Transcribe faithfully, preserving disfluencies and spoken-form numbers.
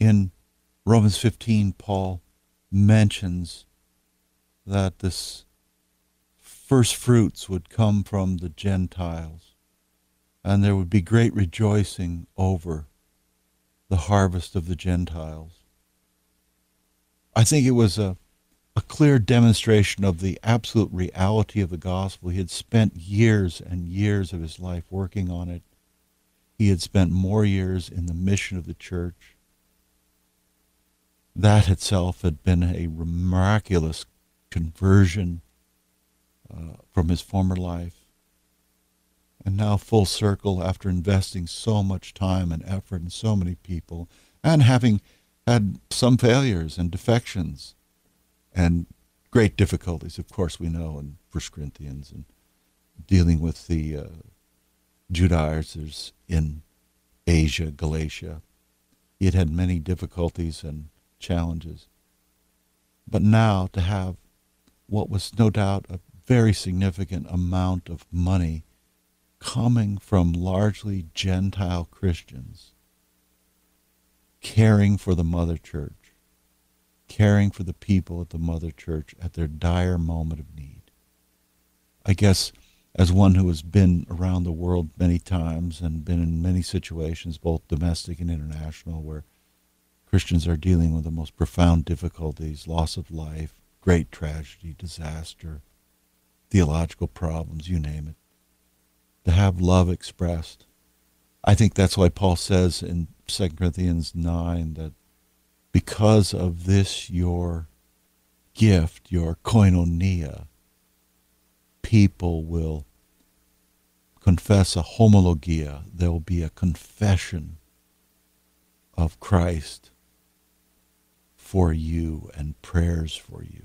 In Romans fifteen, Paul mentions that this first fruits would come from the Gentiles, and there would be great rejoicing over the harvest of the Gentiles. I think it was a, a clear demonstration of the absolute reality of the gospel. He had spent years and years of his life working on it. He had spent more years in the mission of the church. That itself had been a miraculous conversion uh, from his former life. And now full circle, after investing so much time and effort in so many people, and having had some failures and defections and great difficulties, of course, we know in First Corinthians, and dealing with the uh, Judaizers in Asia, Galatia. He had had many difficulties and challenges. But now to have what was no doubt a very significant amount of money coming from largely Gentile Christians, caring for the mother church, caring for the people at the mother church at their dire moment of need. I guess as one who has been around the world many times and been in many situations, both domestic and international, where Christians are dealing with the most profound difficulties, loss of life, great tragedy, disaster, theological problems, you name it, to have love expressed. I think that's why Paul says in Second Corinthians nine that because of this your gift, your koinonia, people will confess a homologia. There will be a confession of Christ for you and prayers for you.